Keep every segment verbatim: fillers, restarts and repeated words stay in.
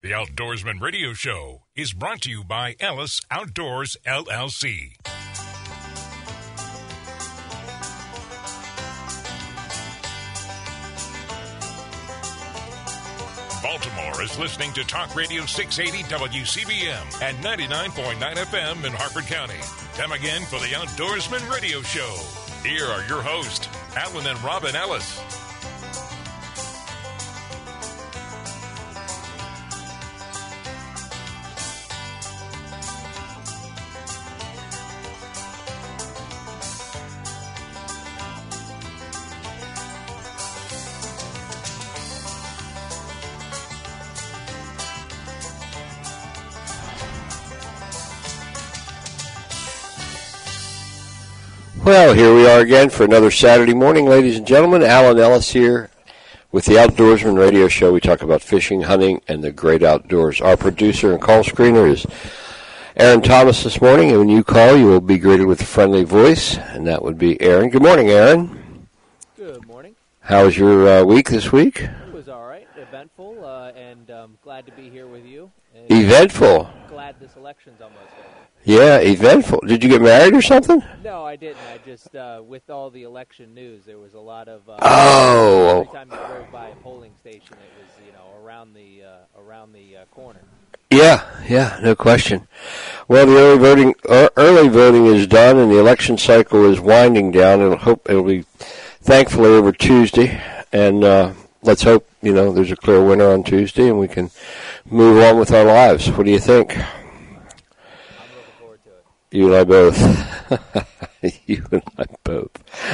The Outdoorsman Radio Show is brought to you by Ellis Outdoors, L L C. Baltimore is listening to Talk Radio six eighty W C B M and ninety-nine point nine F M in Harford County. Time again for the Outdoorsman Radio Show. Here are your hosts, Alan and Robin Ellis. Well, here we are again for another Saturday morning, ladies and gentlemen. Alan Ellis here with the Outdoorsman Radio Show. We talk about fishing, hunting, and the great outdoors. Our producer and call screener is Aaron Thomas this morning, and when you call, you will be greeted with a friendly voice, and that would be Aaron. Good morning, Aaron. Good morning. How was your uh, week this week? It was all right, eventful, uh, and um, glad to be here with you. And eventful? Glad this election's almost over. Yeah, eventful. Did you get married or something? No, I didn't. I just, uh, with all the election news, there was a lot of. Uh, oh. Every time you drove by a polling station, it was, you know, around the uh, around the uh, corner. Yeah, yeah, no question. Well, the early voting uh, early voting is done, and the election cycle is winding down. It'll hope it'll be, thankfully, over Tuesday, and uh, let's hope you know there's a clear winner on Tuesday, and we can move on with our lives. What do you think? You and I both. You and I both.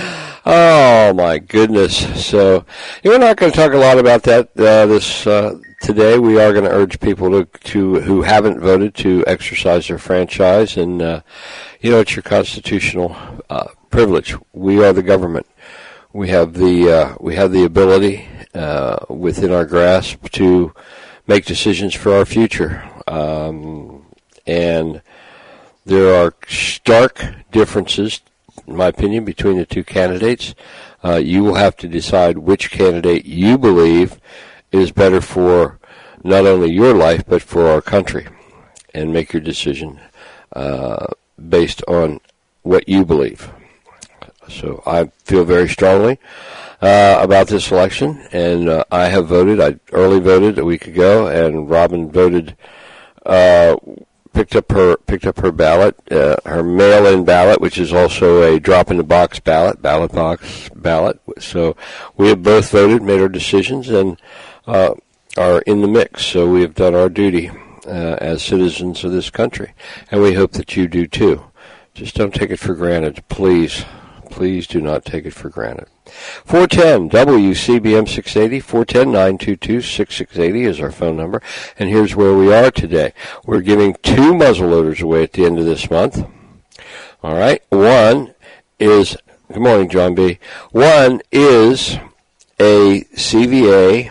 Oh, my goodness. So, we're not going to talk a lot about that uh, this uh, today. We are going to urge people to, to who haven't voted to exercise their franchise. And, uh, you know, it's your constitutional uh, privilege. We are the government. We have the, uh, we have the ability uh, within our grasp to make decisions for our future. Um, and... There are stark differences, in my opinion, between the two candidates. Uh, you will have to decide which candidate you believe is better for not only your life, but for our country, and make your decision uh, based on what you believe. So I feel very strongly uh, about this election, and uh, I have voted. I early voted a week ago, and Robin voted uh picked up her picked up her ballot, uh, her mail-in ballot, which is also a drop-in-the-box ballot, ballot box ballot. So we have both voted, made our decisions, and uh, are in the mix. So we have done our duty uh, as citizens of this country, and we hope that you do too. Just don't take it for granted, please. Please do not take it for granted. four ten W C B M six eighty, four one zero, nine two two, six six eight zero is our phone number. And here's where we are today. We're giving two muzzleloaders away at the end of this month. All right. One is, good morning, John B. One is a C V A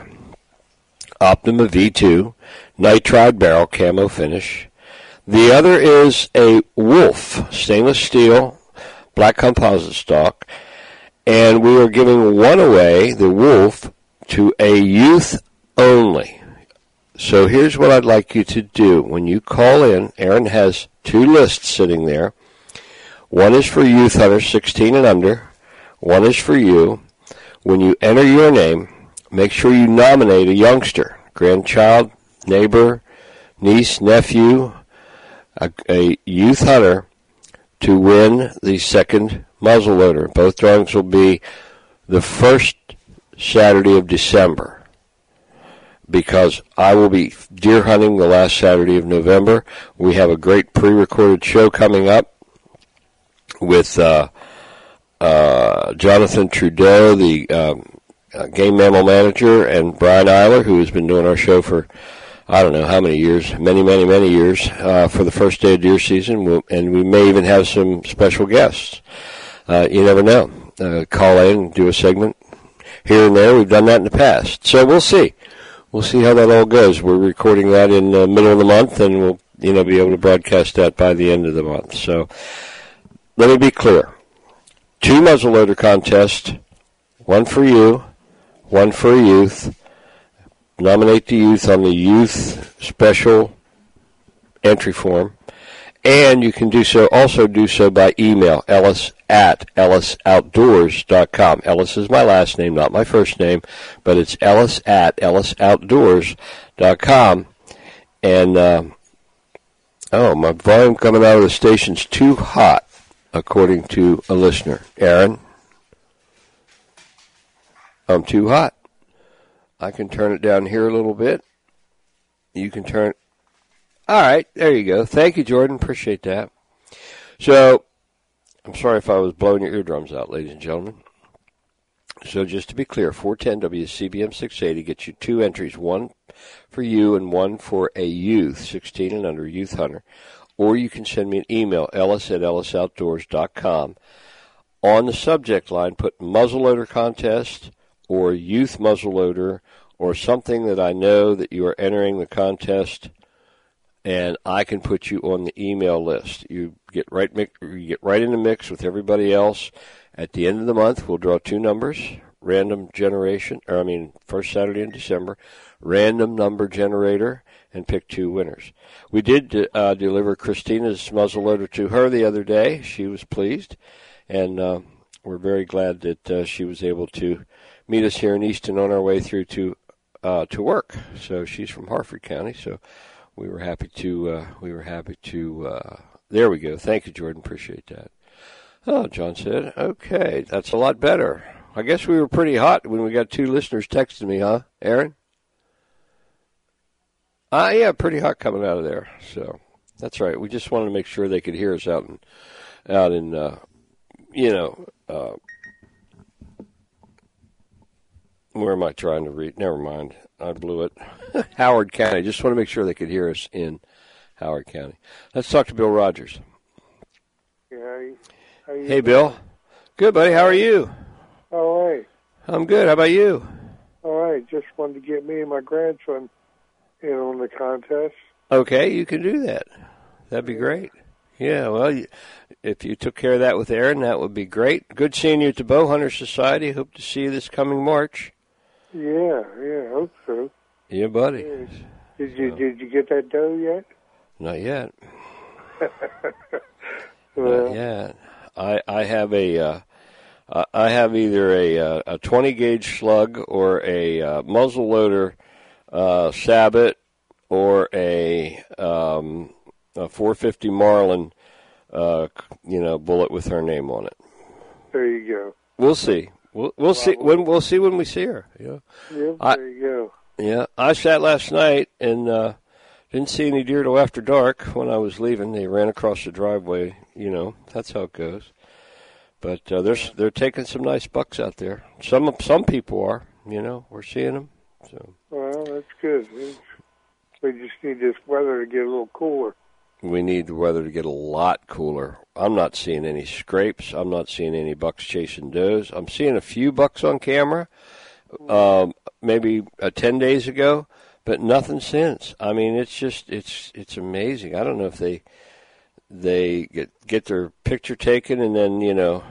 Optima V two nitride barrel camo finish. The other is a Wolf stainless steel black composite stock, and we are giving one away, the Wolf, to a youth only. So here's what I'd like you to do. When you call in, Aaron has two lists sitting there. One is for youth hunters sixteen and under. One is for you. When you enter your name, make sure you nominate a youngster, grandchild, neighbor, niece, nephew, a, a youth hunter, to win the second muzzleloader. Both drawings will be the first Saturday of December, because I will be deer hunting the last Saturday of November. We have a great pre-recorded show coming up with uh, uh, Jonathan Trudeau, the um, uh, game mammal manager, and Brian Eiler, who has been doing our show for I don't know how many years, many, many, many years, uh, for the first day of deer season, we'll, and we may even have some special guests. Uh, you never know. Uh, call in and do a segment here and there. We've done that in the past. So we'll see. We'll see how that all goes. We're recording that in the middle of the month, and we'll, you know, be able to broadcast that by the end of the month. So let me be clear. Two muzzleloader contests, one for you, one for a youth. Nominate the youth on the youth special entry form. And you can do so, also do so by email, ellis at ellis outdoors dot com. Ellis is my last name, not my first name, but it's ellis at ellis outdoors dot com. And, uh, oh, my volume coming out of the station's too hot, according to a listener. Aaron? I'm too hot. I can turn it down here a little bit. You can turn it. All right, there you go. Thank you, Jordan. Appreciate that. So, I'm sorry if I was blowing your eardrums out, ladies and gentlemen. So, just to be clear, four ten W C B M six eighty gets you two entries, one for you and one for a youth, sixteen and under, youth hunter. Or you can send me an email, ellis at ellis outdoors dot com. On the subject line, put muzzleloader contest or youth muzzleloader or something that I know that you are entering the contest, and I can put you on the email list. You get right, you get right in the mix with everybody else. At the end of the month, we'll draw two numbers, random generation, or I mean, first Saturday in December, random number generator, and pick two winners. We did uh, deliver Christina's muzzleloader to her the other day. She was pleased, and uh, we're very glad that uh, she was able to meet us here in Easton on our way through to uh, to work. So she's from Harford County, so we were happy to, uh, we were happy to, uh, there we go. Thank you, Jordan. Appreciate that. Oh, John said, okay, that's a lot better. I guess we were pretty hot when we got two listeners texting me, huh, Aaron? Ah, uh, yeah, pretty hot coming out of there. So that's right. We just wanted to make sure they could hear us out in, out in, uh, you know, uh, where am I trying to read? Never mind. I blew it. Howard County. Just want to make sure they could hear us in Howard County. Let's talk to Bill Rogers. Yeah, how you, how you hey, Bill. Good, buddy. How are you? All right. I'm good. How about you? All right. Just wanted to get me and my grandson in on the contest. Okay, you can do that. That'd be great. Yeah, well, if you took care of that with Aaron, that would be great. Good seeing you at the Bowhunter Society. Hope to see you this coming March. Yeah, yeah, I hope so. Yeah, buddy. Yeah. Did you so. Did you get that doe yet? Not yet. Well, Not yet. I I have a uh, I have either a uh, a twenty gauge slug or a uh, muzzle loader uh, sabot or a um, a four fifty Marlin, uh, you know, bullet with her name on it. There you go. We'll see. We'll we'll see when we'll see when we see her. Yeah. Yeah. I, there you go. Yeah. I sat last night and uh, didn't see any deer till after dark. When I was leaving, they ran across the driveway. You know, that's how it goes. But uh, they're they're taking some nice bucks out there. Some some people are. You know, we're seeing them. So. Well, that's good. We just need this weather to get a little cooler. We need the weather to get a lot cooler. I'm not seeing any scrapes. I'm not seeing any bucks chasing does. I'm seeing a few bucks on camera, um, maybe uh, ten days ago, but nothing since. I mean, it's just it's it's amazing. I don't know if they they get get their picture taken and then you know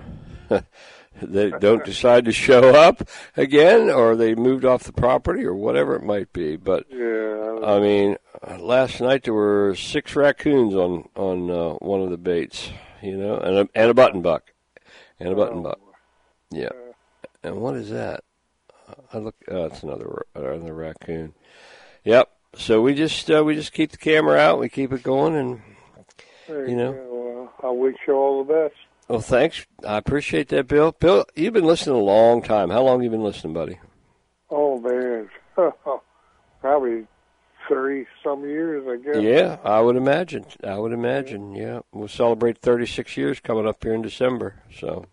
they don't decide to show up again, or they moved off the property, or whatever it might be. But yeah, I mean, last night there were six raccoons on on uh, one of the baits, you know, and a, and a button buck, and a button buck. Yeah. And what is that? I look. Oh, it's another another raccoon. Yep. So we just uh, we just keep the camera out. We keep it going, and there you know. Well, I wish you all the best. Well, thanks. I appreciate that, Bill. Bill, you've been listening a long time. How long have you been listening, buddy? Oh man, probably thirty some years, I guess. Yeah, I would imagine. I would imagine. Yeah, we'll celebrate thirty-six years coming up here in December. So.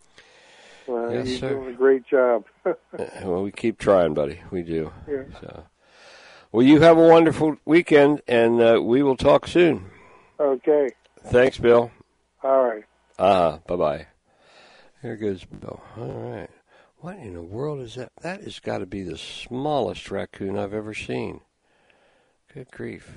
Well, yes, you're sir. doing a great job. Well, we keep trying, buddy. We do. Yeah. So. Well, you have a wonderful weekend, and uh, we will talk soon. Okay. Thanks, Bill. All right. Uh-huh. Bye-bye. There goes Bill. All right. What in the world is that? That has got to be the smallest raccoon I've ever seen. Good grief.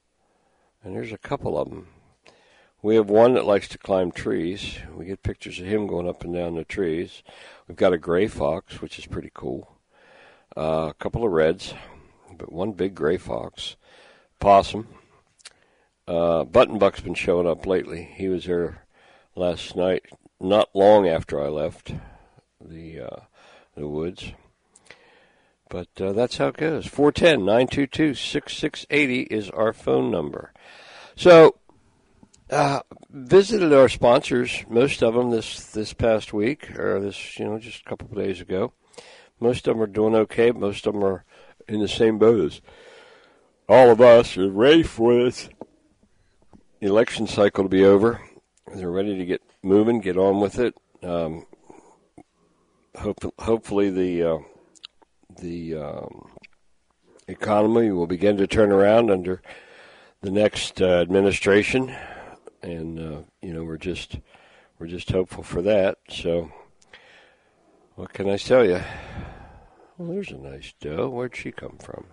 And there's a couple of them. We have one that likes to climb trees. We get pictures of him going up and down the trees. We've got a gray fox, which is pretty cool. Uh, a couple of reds. but one big gray fox, possum. Uh, Buttonbuck's been showing up lately. He was there last night, not long after I left the uh, the woods. But uh, that's how it goes. four one zero, nine two two, six six eight zero is our phone number. So, uh, visited our sponsors, most of them this, this past week, or this, you know, just a couple of days ago. Most of them are doing okay. Most of them are in the same boat as all of us are ready for this election cycle to be over. They're ready to get moving, get on with it. Um, hope, hopefully the uh, the um, economy will begin to turn around under the next uh, administration, and uh, you know we're just we're just hopeful for that. So, what can I tell you? Well, there's a nice doe. Where'd she come from?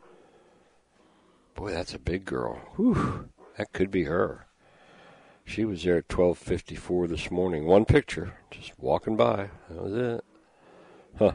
Boy, that's a big girl. Whew, that could be her. She was there at twelve fifty-four this morning. One picture, just walking by. That was it. Huh.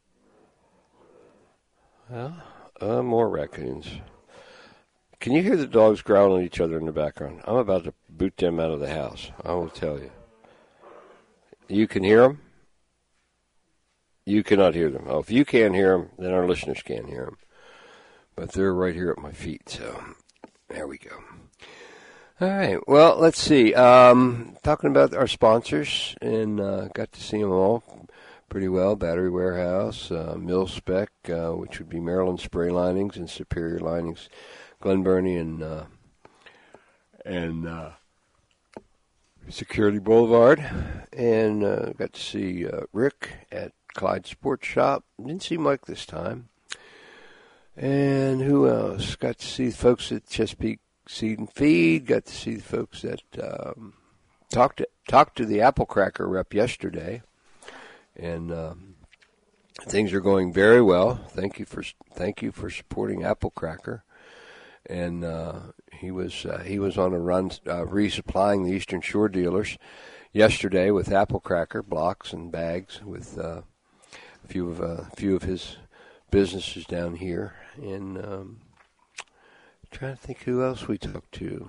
Well, uh, more raccoons. Can you hear the dogs growling at each other in the background? I'm about to boot them out of the house. I will tell you. You can hear them? You cannot hear them. Oh, if you can't hear them, then our listeners can't hear them. But they're right here at my feet, so there we go. All right, well, let's see. Um, talking about our sponsors, and uh, got to see them all pretty well. Battery Warehouse, uh, Mill Spec, uh, which would be Maryland Spray Linings and Superior Linings, Glen Burnie and uh, and uh, Security Boulevard, and uh, got to see uh, Rick at Clyde Sports Shop. Didn't see Mike this time. And who else? Got to see the folks at Chesapeake Seed and Feed. Got to see the folks that um, talked to talked to the Apple Cracker rep yesterday, and um, things are going very well. Thank you for thank you for supporting Apple Cracker. And uh, he was uh, he was on a run uh, resupplying the Eastern Shore dealers yesterday with Apple Cracker blocks and bags with uh, a few of a uh, few of his businesses down here. And um, trying to think who else we talked to.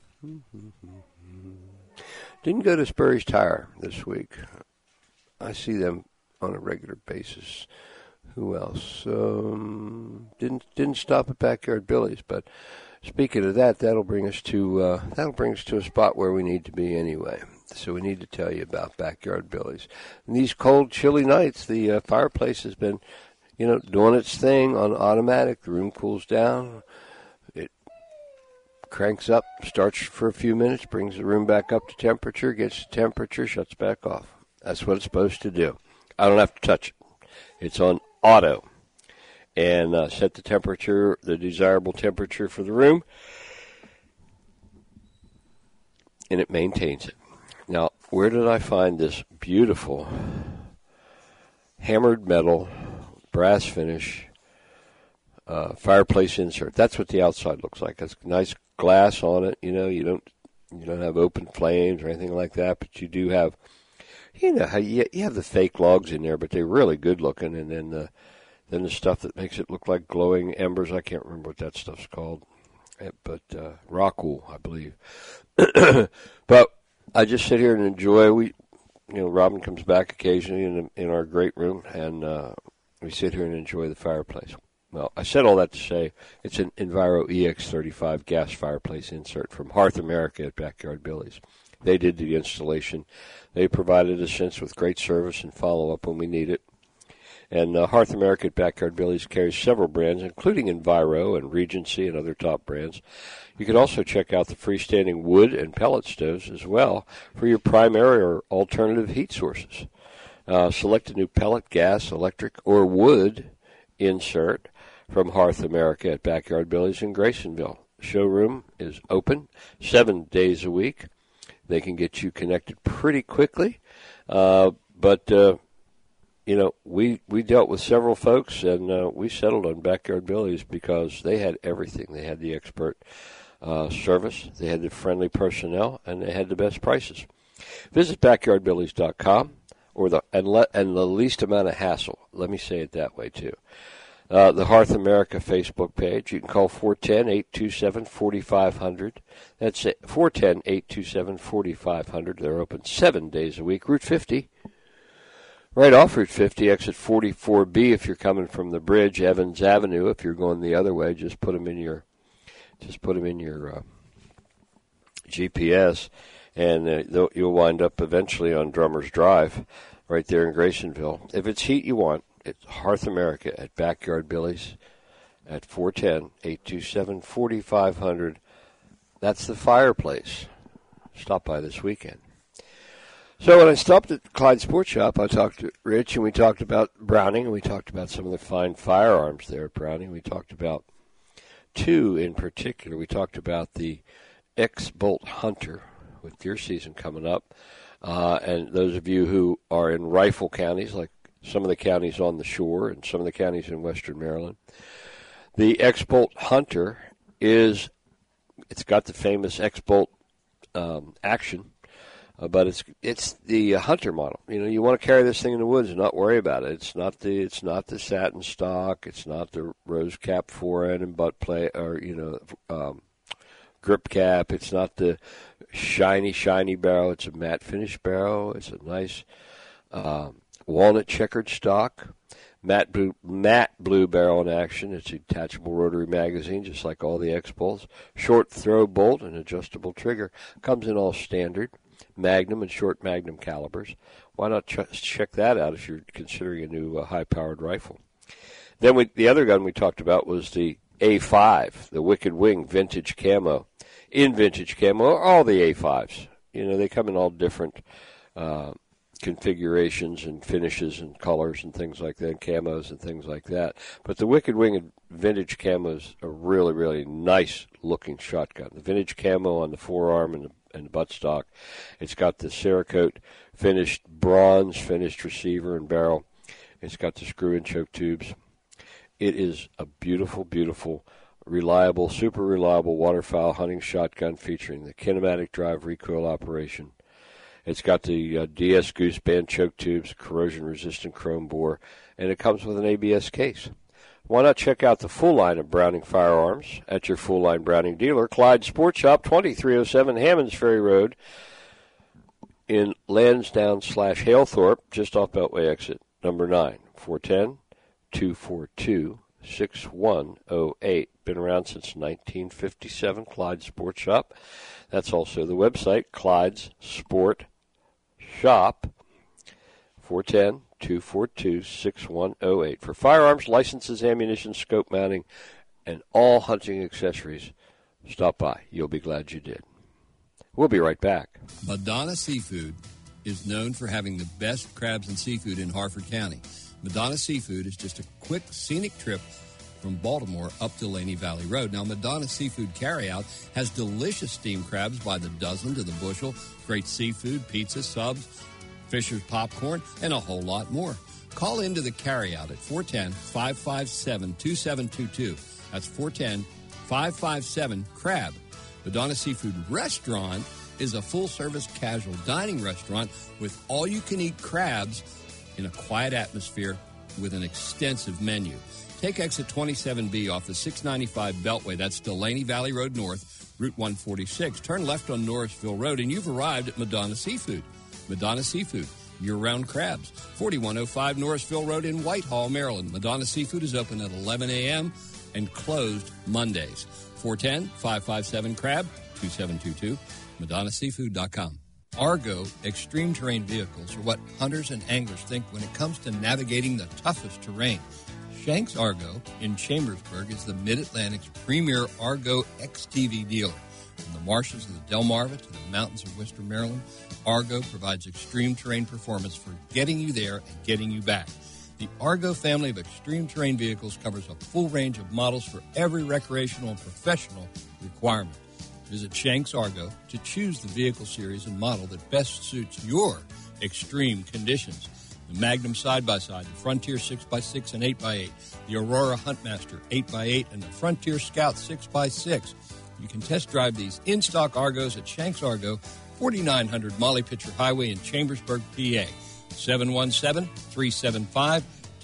Didn't go to Spurry's Tire this week. I see them on a regular basis. Who else? Um, didn't didn't stop at Backyard Billy's, but speaking of that, that'll bring us to uh, that'll bring us to a spot where we need to be anyway. So we need to tell you about Backyard Billy's. In these cold, chilly nights, the uh, fireplace has been, you know, doing its thing on automatic. The room cools down. It cranks up, starts for a few minutes, brings the room back up to temperature, gets to temperature, shuts back off. That's what it's supposed to do. I don't have to touch it. It's on auto. And uh, set the temperature, the desirable temperature for the room, and it maintains it. Now, where did I find this beautiful hammered metal brass finish uh, fireplace insert? That's what the outside looks like. It's nice glass on it. You know, you don't you don't have open flames or anything like that, but you do have, you know, how you, you have the fake logs in there, but they're really good looking. And then the then the stuff that makes it look like glowing embers. I can't remember what that stuff's called, but uh, rock wool, I believe. But I just sit here and enjoy. We, you know, Robin comes back occasionally in in our great room, and uh, we sit here and enjoy the fireplace. Well, I said all that to say it's an Enviro E X thirty-five gas fireplace insert from Hearth America at Backyard Billy's. They did the installation. They provided us with great service and follow-up when we need it. And uh, Hearth America at Backyard Billy's carries several brands, including Enviro and Regency and other top brands. You can also check out the freestanding wood and pellet stoves as well for your primary or alternative heat sources. Uh, select a new pellet, gas, electric, or wood insert from Hearth America at Backyard Billy's in Graysonville. The showroom is open seven days a week. They can get you connected pretty quickly, uh, but uh, you know, we, we dealt with several folks, and uh, we settled on Backyard Billy's because they had everything. They had the expert uh, service, they had the friendly personnel, and they had the best prices. Visit backyard billies dot com, or the and, le, and the least amount of hassle. Let me say it that way, too. uh, the Hearth America Facebook page. You can call four one zero, eight two seven, four five zero zero. That's four one zero, eight two seven, four five zero zero. They're open seven days a week. Route fifty, right off Route fifty, exit forty-four B if you're coming from the bridge. Evans Avenue, if you're going the other way, just put them in your, just put them in your uh, G P S, and uh, you'll wind up eventually on Drummers Drive, right there in Graysonville. If it's heat you want, it's Hearth America at Backyard Billy's at four one zero, eight two seven, four five zero zero. That's the fireplace. Stop by this weekend. So when I stopped at Clyde Sports Shop, I talked to Rich, and we talked about Browning, and we talked about some of the fine firearms there at Browning. We talked about two in particular. We talked about the X-Bolt Hunter with deer season coming up. Uh, and those of you who are in rifle counties, like some of the counties on the shore and some of the counties in western Maryland, the X-Bolt Hunter is, it's got the famous X-Bolt um, action, uh, but it's it's the uh, Hunter model. You know, you want to carry this thing in the woods and not worry about it. It's not the it's not the satin stock. It's not the rose cap forend and butt plate, or you know, um, grip cap. It's not the shiny, shiny barrel. It's a matte finish barrel. It's a nice um, walnut checkered stock, matte blue, matte blue barrel in action. It's a detachable rotary magazine, just like all the X-Bolts. Short throw bolt and adjustable trigger. Comes in all standard Magnum and short Magnum calibers. Why not ch- check that out if you're considering a new uh, high-powered rifle? Then we, the other gun we talked about was the A five, the Wicked Wing vintage camo. In vintage camo, all the A fives. You know, they come in all different uh, configurations and finishes and colors and things like that, camos and things like that. But the Wicked Wing vintage camo is a really, really nice-looking shotgun. The vintage camo on the forearm and the, and the buttstock. It's got the Cerakote finished bronze finished receiver and barrel. It's got the screw-in choke tubes. It is a beautiful, beautiful, reliable, super reliable waterfowl hunting shotgun featuring the kinematic drive recoil operation. It's got the uh, D S Goose Band choke tubes, corrosion-resistant chrome bore, and it comes with an A B S case. Why not check out the full line of Browning firearms at your full-line Browning dealer, Clyde Sports Shop, twenty-three oh seven Hammonds Ferry Road in Lansdowne slash Halethorpe, just off Beltway exit number nine, four one zero, two four two, six one oh eight. Been around since nineteen fifty-seven, Clyde Sports Shop. That's also the website, Clyde's Sport Shop, four one zero, two four two, six one oh eight. For firearms, licenses, ammunition, scope mounting, and all hunting accessories, stop by. You'll be glad you did. We'll be right back. Madonna Seafood is known for having the best crabs and seafood in Harford County. Madonna Seafood is just a quick, scenic trip from Baltimore up Delaney Valley Road. Now, Madonna Seafood Carryout has delicious steamed crabs by the dozen to the bushel, great seafood, pizza, subs, Fisher's popcorn, and a whole lot more. Call into the carryout at four one zero, five five seven, two seven two two. That's four one zero, five five seven, CRAB. Madonna Seafood Restaurant is a full-service casual dining restaurant with all-you-can-eat crabs in a quiet atmosphere with an extensive menu. Take exit twenty-seven B off the six ninety-five Beltway. That's Delaney Valley Road North, Route one forty-six. Turn left on Norrisville Road, and you've arrived at Madonna Seafood. Madonna Seafood, year-round crabs. forty-one oh five Norrisville Road in Whitehall, Maryland. Madonna Seafood is open at eleven a.m. and closed Mondays. four one zero, five five seven, CRAB, two seven two two, madonna seafood dot com. Argo extreme terrain vehicles are what hunters and anglers think when it comes to navigating the toughest terrain. Shanks Argo in Chambersburg is the Mid-Atlantic's premier Argo X T V dealer. From the marshes of the Delmarva to the mountains of western Maryland, Argo provides extreme terrain performance for getting you there and getting you back. The Argo family of extreme terrain vehicles covers a full range of models for every recreational and professional requirement. Visit Shanks Argo to choose the vehicle series and model that best suits your extreme conditions. The Magnum side-by-side, the Frontier six by six and eight by eight, the Aurora Huntmaster eight by eight, and the Frontier Scout six by six. You can test drive these in-stock Argos at Shanks Argo, forty-nine hundred Molly Pitcher Highway in Chambersburg, P A. seven one seven, three seven five,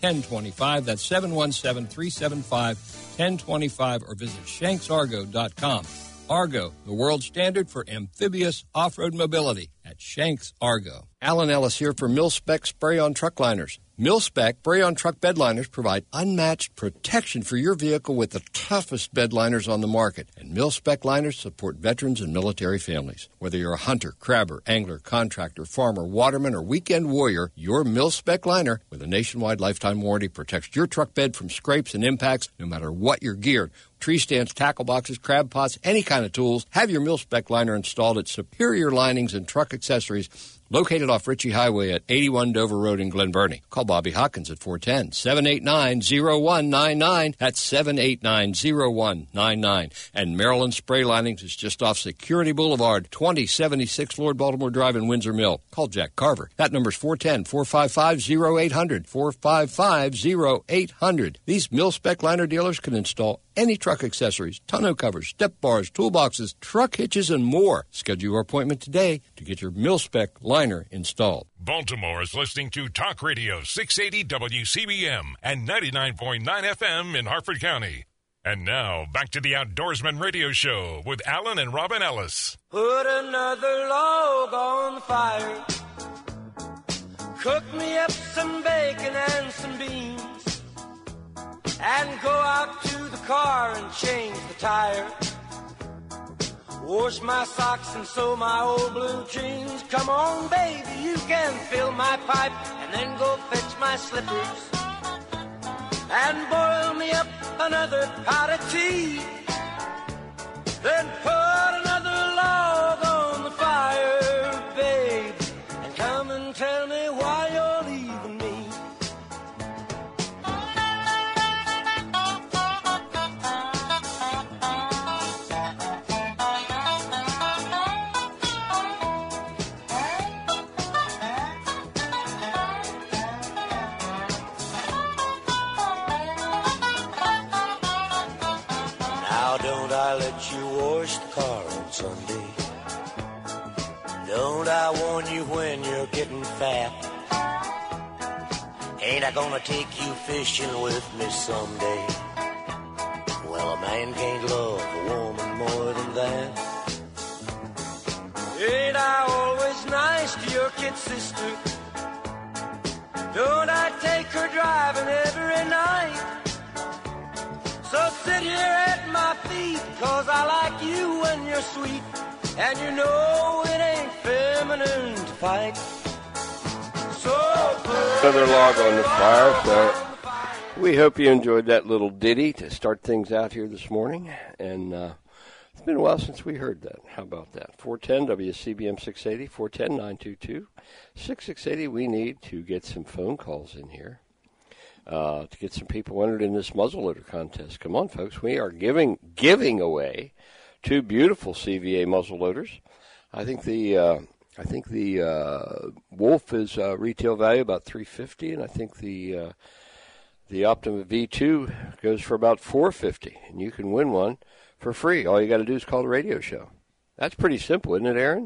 one zero two five. That's seven one seven, three seven five, one zero two five, or visit shanks argo dot com. Argo, the world standard for amphibious off-road mobility at Shanks Argo. Alan Ellis here for Mil-Spec Spray-On Truck Liners. Mil-Spec Spray-On Truck Bed Liners provide unmatched protection for your vehicle with the toughest bed liners on the market. And Mil-Spec liners support veterans and military families. Whether you're a hunter, crabber, angler, contractor, farmer, waterman, or weekend warrior, your Mil-Spec liner with a nationwide lifetime warranty protects your truck bed from scrapes and impacts no matter what you're geared. Tree stands, tackle boxes, crab pots, any kind of tools. Have your Mil-Spec liner installed at Superior Linings and Truck Accessories, located off Ritchie Highway at eighty-one Dover Road in Glen Burnie. Call Bobby Hawkins at four one zero, seven eight nine, zero one nine nine. That's seven eight nine, zero one nine nine. And Maryland Spray Linings is just off Security Boulevard, twenty seventy-six Lord Baltimore Drive in Windsor Mill. Call Jack Carver. That number's four one zero, four five five, zero eight zero zero, four five five, zero eight zero zero. These Mil-Spec liner dealers can install any truck accessories, tonneau covers, step bars, toolboxes, truck hitches, and more. Schedule your appointment today to get your Mil-Spec liner installed. Baltimore is listening to Talk Radio six eighty W C B M and ninety-nine point nine F M in Harford County. And now, back to the Outdoorsman Radio Show with Alan and Robin Ellis. Put another log on the fire. Cook me up some bacon and some beans. And go out to the car and change the tire. Wash my socks and sew my old blue jeans. Come on, baby, you can fill my pipe. And then go fetch my slippers. And boil me up another pot of tea. Then put another log on the fire, babe. And come and tell me why you're leaving me. I let you wash the car on Sunday? Don't I warn you when you're getting fat? Ain't I gonna take you fishing with me someday? Well, a man can't love a woman more than that. Ain't I always nice to your kid sister? Don't I take her driving every night? So sit here at my feet, cause I like you when you're sweet. And you know it ain't feminine to fight. So put another log on the fire. So we hope you enjoyed that little ditty to start things out here this morning. And uh, it's been a while since we heard that. How about that? four one zero W C B M six eighty, four one zero, nine two two, six six eight zero. We need to get some phone calls in here. Uh, to get some people entered in this muzzleloader contest. Come on, folks. We are giving giving away two beautiful C V A muzzleloaders. I think the uh, I think the uh, Wolf is uh, retail value about three hundred fifty dollars, and I think the uh, the Optima V two goes for about four hundred fifty dollars, and you can win one for free. All you got to do is call the radio show. That's pretty simple, isn't it, Aaron?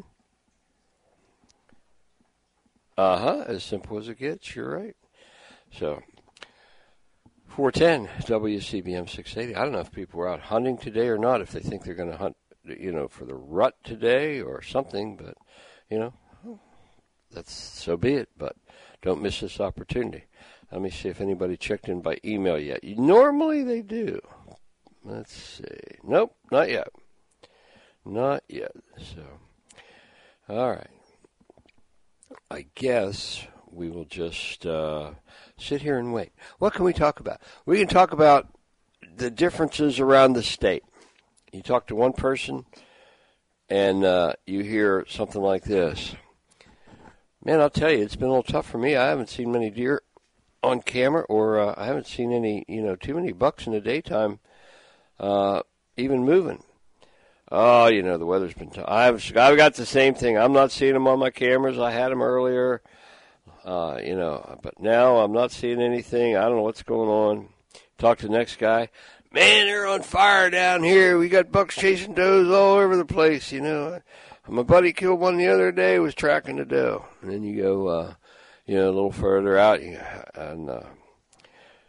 Uh-huh. As simple as it gets. You're right. So four one zero W C B M six eighty. I don't know if people were out hunting today or not, if they think they're going to hunt, you know, for the rut today or something, but, you know, that's so be it, but don't miss this opportunity. Let me see if anybody checked in by email yet. Normally they do. Let's see. Nope, not yet. Not yet. So, all right. I guess we will just uh, sit here and wait. What can we talk about? We can talk about the differences around the state. You talk to one person, and uh, you hear something like this. Man, I'll tell you, it's been a little tough for me. I haven't seen many deer on camera, or uh, I haven't seen any, you know, too many bucks in the daytime uh, even moving. Oh, you know, the weather's been tough. I've, I've got the same thing. I'm not seeing them on my cameras. I had them earlier. Uh, you know, but now I'm not seeing anything. I don't know what's going on. Talk to the next guy. Man, they're on fire down here. We got bucks chasing does all over the place, you know. My buddy killed one the other day, was tracking the doe. And then you go, uh, you know, a little further out, and uh,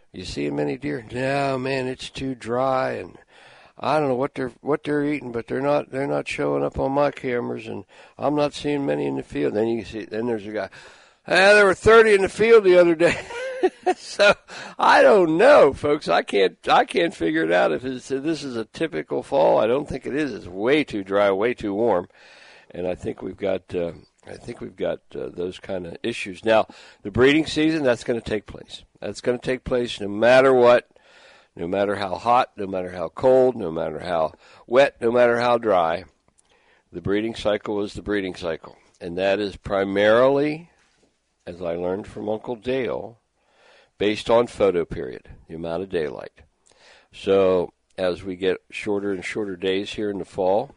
You seeing many deer? No, man, it's too dry, and I don't know what they're what they're eating, but they're not they're not showing up on my cameras, and I'm not seeing many in the field. Then you see, then there's a guy. Ah, there were thirty in the field the other day. So I don't know, folks. I can't I can't figure it out if, it's, if this is a typical fall. I don't think it is. It's way too dry, way too warm, and I think we've got uh, I think we've got uh, those kind of issues. Now, the breeding season, that's going to take place. That's going to take place no matter what, no matter how hot, no matter how cold, no matter how wet, no matter how dry. The breeding cycle is the breeding cycle, and that is primarily, as I learned from Uncle Dale, based on photo period, the amount of daylight. So as we get shorter and shorter days here in the fall,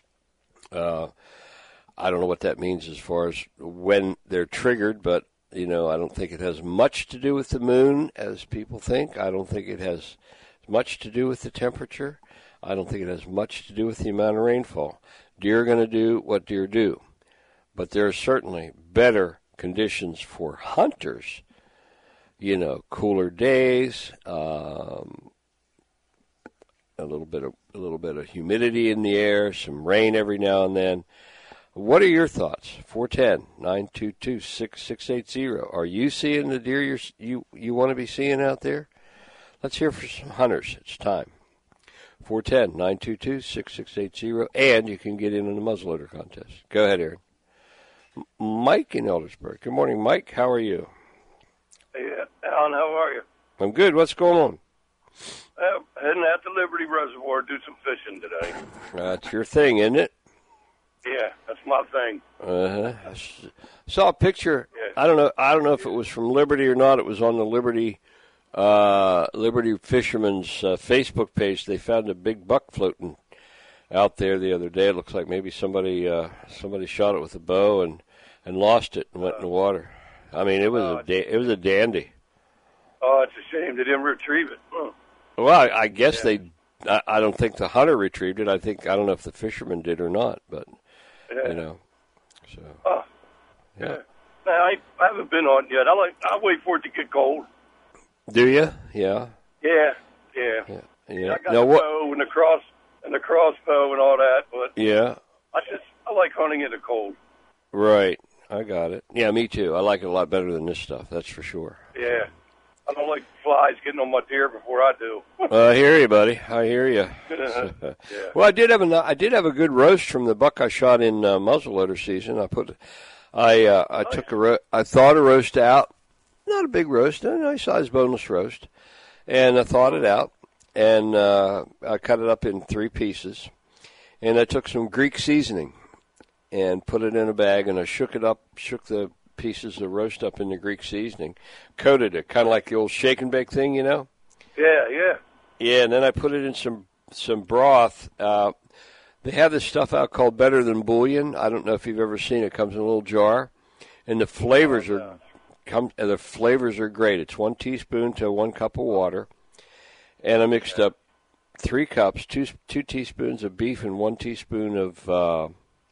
uh, I don't know what that means as far as when they're triggered, but, you know, I don't think it has much to do with the moon, as people think. I don't think it has much to do with the temperature. I don't think it has much to do with the amount of rainfall. Deer are going to do what deer do, but there are certainly better conditions for hunters. You know, cooler days, um, a little bit of a little bit of humidity in the air, some rain every now and then. What are your thoughts? four one zero, nine two two, six six eight zero. Are you seeing the deer you're, you you want to be seeing out there? Let's hear from some hunters. It's time. four one zero, nine two two, six six eight zero, and you can get in on the muzzleloader contest. Go ahead, Aaron. M- Mike in Eldersburg. Good morning, Mike. How are you? Hey, Alan, how are you? I'm good. What's going on? Uh, heading out to Liberty Reservoir to do some fishing today. That's your thing, isn't it? Yeah, that's my thing. Uh-huh. I s- saw a picture. Yeah. I don't know. I don't know if it was from Liberty or not. It was on the Liberty uh, Liberty Fishermen's uh, Facebook page. They found a big buck floating out there the other day. It looks like maybe somebody uh, somebody shot it with a bow and, and lost it and went uh, in the water. I mean, it was uh, a da- it was a dandy. Oh, it's a shame they didn't retrieve it. Huh. Well, I, I guess yeah. they. I, I don't think the hunter retrieved it. I think I don't know if the fisherman did or not, but yeah. you know. So. Oh, yeah. yeah. No, I, I haven't been on yet. I like. I wait for it to get cold. Do you? Yeah. Yeah. Yeah. Yeah. yeah. I got now, the what? bow and the cross and the crossbow and all that, but Yeah. I just I like hunting in the cold. Right. I got it. Yeah, me too. I like it a lot better than this stuff. That's for sure. Yeah. I don't like flies getting on my deer before I do. I hear you, buddy. I hear you. yeah. Well, I did have a I did have a good roast from the buck I shot in uh, muzzleloader season. I put, I uh, I nice. took a ro- I thawed a roast out, not a big roast, a nice sized boneless roast, and I thawed it out, and uh, I cut it up in three pieces, and I took some Greek seasoning, and put it in a bag, and I shook it up, shook the pieces of roast up in the Greek seasoning, coated it, kind of like the old shake and bake thing, you know? Yeah, yeah. Yeah, and then I put it in some some broth. Uh, they have this stuff out called Better Than Bouillon. I don't know if you've ever seen it. It comes in a little jar, and the flavors oh, are come. The flavors are great. It's one teaspoon to one cup of water, and I mixed up three cups, two two teaspoons of beef and one teaspoon of uh,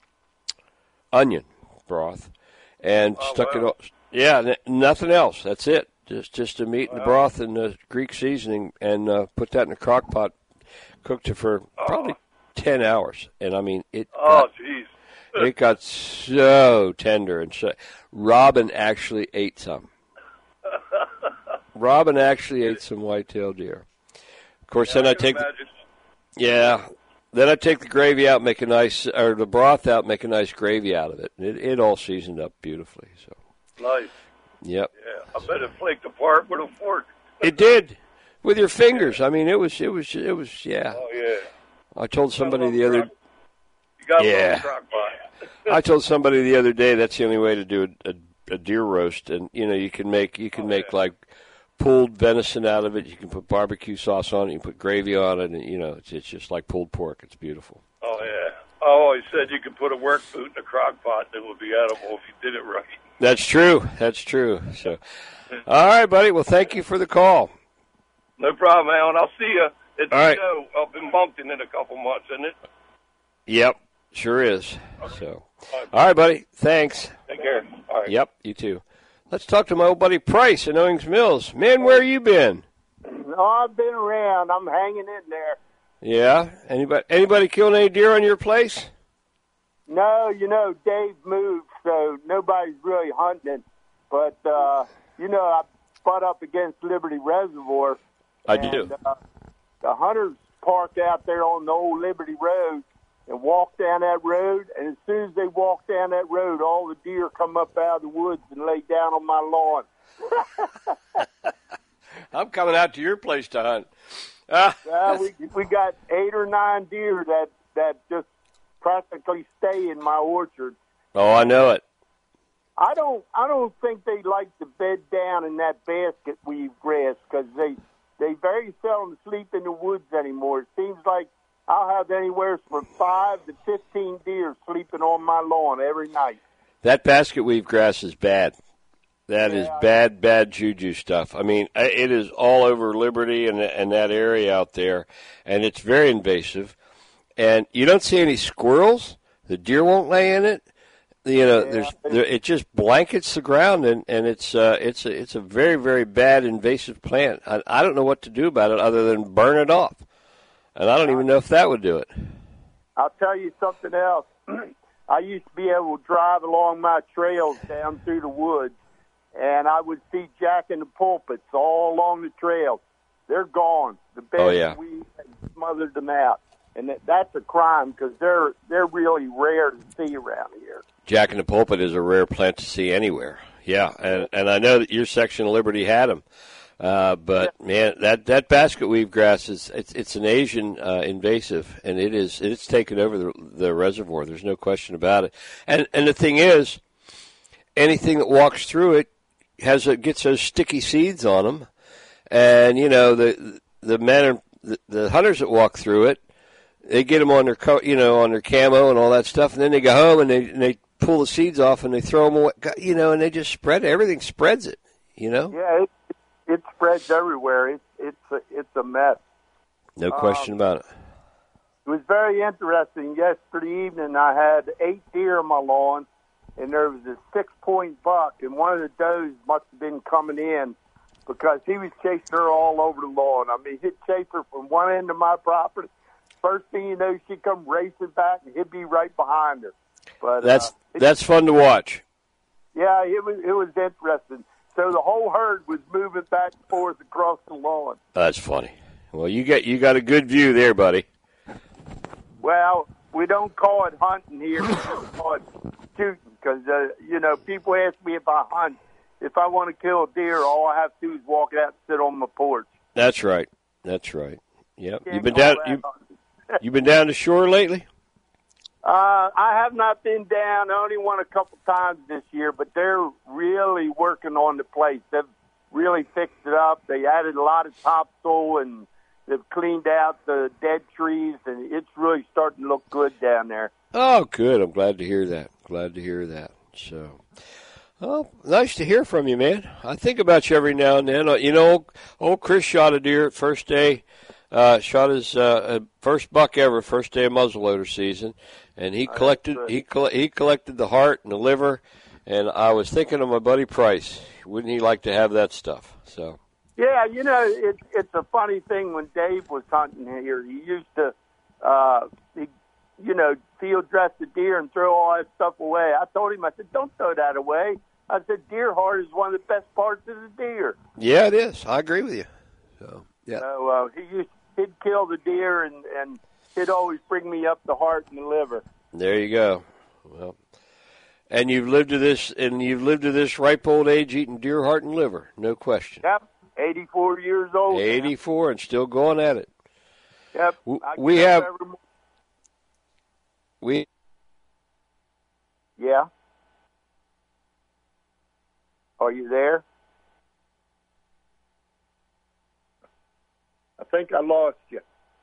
onion broth. And oh, stuck wow. it all. Yeah, n- nothing else. That's it. Just just the meat wow. and the broth and the Greek seasoning, and uh, put that in a crock pot. Cooked it for oh. probably ten hours, and I mean it. Oh, got, jeez. it got so tender, and so Robin actually ate some. Robin actually ate some white-tailed deer. Of course, yeah, then I, I take. Imagine. Yeah. Then I take the gravy out, make a nice, or the broth out, make a nice gravy out of it. It, it all seasoned up beautifully. So. Nice. Yep. Yeah, I bet it flaked apart with a fork. It did, with your fingers. I mean, it was, it was, it was. Yeah. Oh yeah. I told somebody the other. You got yeah. a crock pot. I told somebody the other day that's the only way to do a, a, a deer roast, and you know you can make you can oh, make yeah. like pulled venison out of it. You can put barbecue sauce on it. You can put gravy on it, and you know it's it's just like pulled pork. It's beautiful. Oh yeah. I always said you could put a work boot in a crock pot and it would be edible if you did it right. That's true. That's true. So, all right, buddy. Well, thank you for the call. No problem, Alan. I'll see you at the All right. show up in Moncton in a couple months, isn't it? Yep, sure is. So, all right, buddy. Thanks. Take care. All right. Yep, you too. Let's talk to my old buddy Price in Owings Mills. Man, where you been? Oh, I've been around. I'm hanging in there. Yeah. Anybody anybody killing any deer on your place? No, you know, Dave moved, so nobody's really hunting it. But, uh, you know, I butt up against Liberty Reservoir. I and, do. Uh, the hunters park out there on the old Liberty Road and walk down that road, and as soon as they walk down that road, all the deer come up out of the woods and lay down on my lawn. I'm coming out to your place to hunt. Uh, well, we we got eight or nine deer that, that just practically stay in my orchard. Oh, I know it. I don't I don't think they like to bed down in that basket weave grass because they they very seldom sleep in the woods anymore. It seems like I'll have anywhere from five to fifteen deer sleeping on my lawn every night. That basket weave grass is bad. That yeah, is bad, bad juju stuff. I mean, it is all over Liberty and, and that area out there, and it's very invasive. And you don't see any squirrels. The deer won't lay in it. You know, yeah. there's there, it just blankets the ground, and and it's uh, it's a, it's a very very bad invasive plant. I, I don't know what to do about it other than burn it off, and I don't even know if that would do it. I'll tell you something else. I used to be able to drive along my trails down through the woods, and I would see Jack in the pulpits all along the trail. They're gone. The beds oh, yeah. we smothered them out. And that, that's a crime because they're they're really rare to see around here. Jack in the pulpit is a rare plant to see anywhere. Yeah, and and I know that your section of Liberty had them, uh, but yeah. man, that, that basket weave grass is it's it's an Asian uh, invasive, and it is it's taken over the the reservoir. There's no question about it. And and the thing is, anything that walks through it has a, gets those sticky seeds on them, and you know the the men the, the hunters that walk through it. They get them on their, co- you know, on their camo and all that stuff, and then they go home and they and they pull the seeds off and they throw them away, you know, and they just spread it. Everything spreads it, you know. Yeah, it, it spreads everywhere. It's it's a, it's a mess. No question um, about it. It was very interesting. Yesterday evening, I had eight deer on my lawn, and there was a six-point buck, and one of the does must have been coming in because he was chasing her all over the lawn. I mean, he'd chase her from one end of my property. First thing you know, she'd come racing back, and he'd be right behind her. But that's uh, it, that's fun to watch. Yeah, it was it was interesting. So the whole herd was moving back and forth across the lawn. That's funny. Well, you got you got a good view there, buddy. Well, we don't call it hunting here; we call it shooting because uh, you know people ask me if I hunt. If I want to kill a deer, all I have to do is walk out and sit on my porch. That's right. That's right. Yep. You've been down. You, you been down the shore lately? Uh, I have not been down. I only went a couple times this year, but they're really working on the place. They've really fixed it up. They added a lot of topsoil, and they've cleaned out the dead trees, and it's really starting to look good down there. Oh, good. I'm glad to hear that. Glad to hear that. So, oh, nice to hear from you, man. I think about you every now and then. You know, old, old Chris shot a deer first day. Uh, shot his uh, first buck ever, first day of muzzleloader season, and he collected he coll- he collected the heart and the liver, and I was thinking of my buddy Price. Wouldn't he like to have that stuff? So yeah, you know, it, it's a funny thing. When Dave was hunting here, he used to, uh, he, you know, field dress the deer and throw all that stuff away. I told him, I said, don't throw that away. I said, deer heart is one of the best parts of the deer. Yeah, it is. I agree with you. So yeah. So uh, he used. He'd kill the deer, and, and he'd always bring me up the heart and the liver. There you go. Well, and you've lived to this, and you've lived to this ripe old age eating deer heart and liver, no question. Yep, eighty-four years old. eighty-four now. And still going at it. Yep. We have. We. Yeah. Are you there? I think I lost you.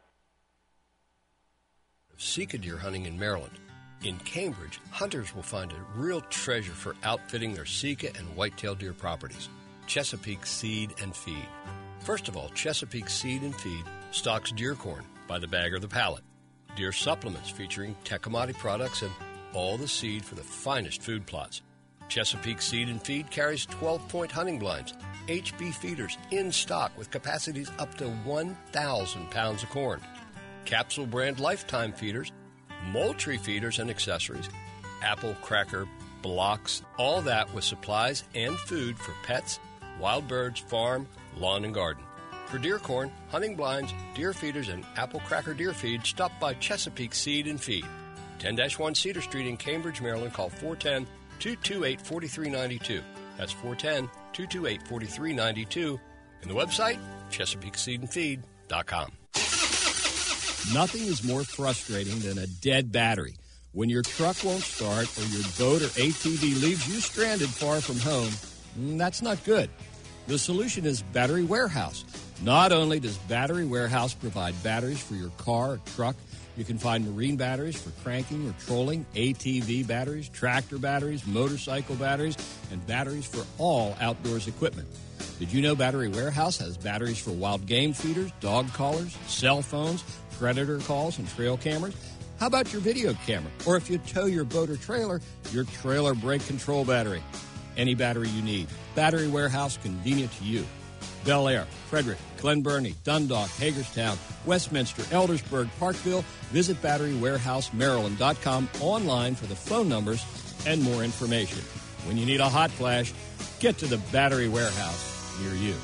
Sika deer hunting in Maryland. In Cambridge, hunters will find a real treasure for outfitting their Sika and whitetail deer properties. Chesapeake Seed and Feed. First of all, Chesapeake Seed and Feed stocks deer corn by the bag or the pallet, deer supplements featuring Tecomate products, and all the seed for the finest food plots. Chesapeake Seed and Feed carries twelve-point hunting blinds, H B feeders in stock with capacities up to one thousand pounds of corn, Capsule brand lifetime feeders, Moultrie feeders and accessories, apple cracker blocks, all that with supplies and food for pets, wild birds, farm, lawn, and garden. For deer corn, hunting blinds, deer feeders, and apple cracker deer feed, stop by Chesapeake Seed and Feed. ten dash one Cedar Street in Cambridge, Maryland. Call four one zero, two two eight, four three nine two. That's four one zero, two two eight, four three nine two. And the website, chesapeake seed and feed dot com. Nothing is more frustrating than a dead battery. When your truck won't start or your boat or A T V leaves you stranded far from home, that's not good. The solution is Battery Warehouse. Not only does Battery Warehouse provide batteries for your car or truck, you can find marine batteries for cranking or trolling, A T V batteries, tractor batteries, motorcycle batteries, and batteries for all outdoors equipment. Did you know Battery Warehouse has batteries for wild game feeders, dog collars, cell phones, predator calls, and trail cameras? How about your video camera? Or if you tow your boat or trailer, your trailer brake control battery. Any battery you need. Battery Warehouse, convenient to you. Bel Air, Frederick, Glen Burnie, Dundalk, Hagerstown, Westminster, Eldersburg, Parkville. Visit battery warehouse maryland dot com online for the phone numbers and more information. When you need a hot flash, get to the Battery Warehouse near you.